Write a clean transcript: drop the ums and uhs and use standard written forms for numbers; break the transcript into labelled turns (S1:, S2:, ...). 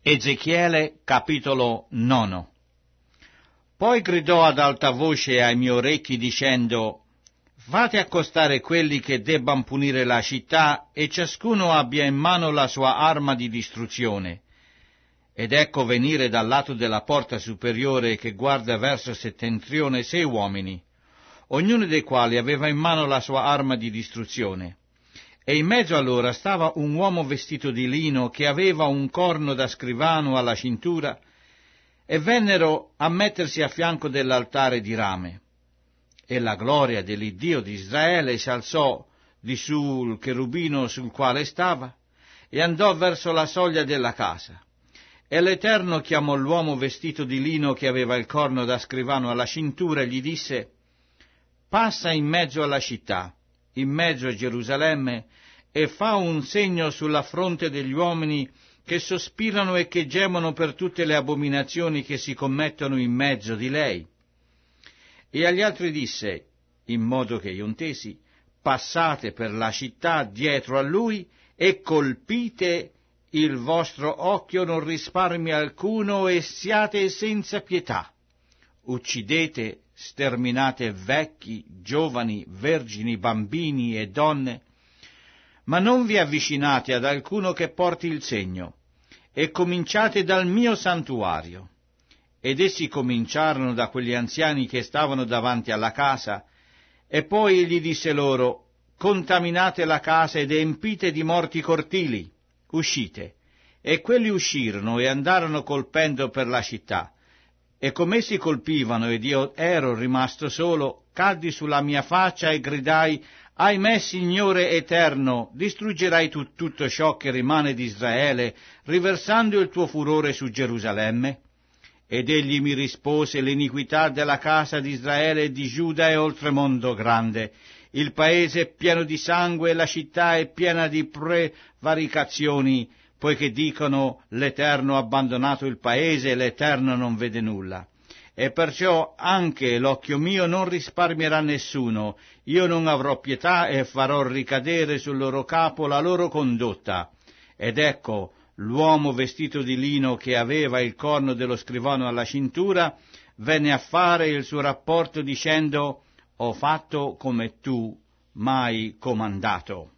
S1: Ezechiele capitolo 9. Poi gridò ad alta voce ai miei orecchi dicendo: fate accostare quelli che debban punire la città, e ciascuno abbia in mano la sua arma di distruzione. Ed ecco venire dal lato della porta superiore che guarda verso settentrione 6 uomini, ognuno dei quali aveva in mano la sua arma di distruzione. E in mezzo a loro stava un uomo vestito di lino che aveva un corno da scrivano alla cintura, e vennero a mettersi a fianco dell'altare di rame. E la gloria dell'Iddio di Israele si alzò di sul cherubino sul quale stava, e andò verso la soglia della casa. E l'Eterno chiamò l'uomo vestito di lino che aveva il corno da scrivano alla cintura e gli disse: passa in mezzo alla città, in mezzo a Gerusalemme, e fa un segno sulla fronte degli uomini che sospirano e che gemono per tutte le abominazioni che si commettono in mezzo di lei. E agli altri disse, in modo che io intesi: passate per la città dietro a lui e colpite, il vostro occhio non risparmia alcuno, e siate senza pietà. Uccidete, sterminate vecchi, giovani, vergini, bambini e donne, ma non vi avvicinate ad alcuno che porti il segno, e cominciate dal mio santuario. Ed essi cominciarono da quegli anziani che stavano davanti alla casa, e poi egli disse loro: contaminate la casa ed empite di morti i cortili, uscite. E quelli uscirono e andarono colpendo per la città. E come essi colpivano ed io ero rimasto solo, caddi sulla mia faccia e gridai: ahimè, Signore eterno, distruggerai tu tutto ciò che rimane di Israele, riversando il tuo furore su Gerusalemme? Ed egli mi rispose: l'iniquità della casa di Israele e di Giuda è oltremondo grande. Il paese è pieno di sangue e la città è piena di prevaricazioni, poiché dicono: l'Eterno ha abbandonato il paese e l'Eterno non vede nulla. E perciò anche l'occhio mio non risparmierà nessuno, io non avrò pietà e farò ricadere sul loro capo la loro condotta. Ed ecco, l'uomo vestito di lino che aveva il corno dello scrivano alla cintura venne a fare il suo rapporto dicendo: ho fatto come tu m'hai comandato.